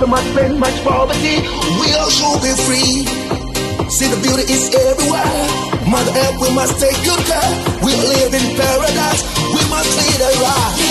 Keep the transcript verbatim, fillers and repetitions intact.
must spend much poverty. We all should be free. See, the beauty is everywhere. Mother Earth, we must take good care. We live in paradise. We must lead a life.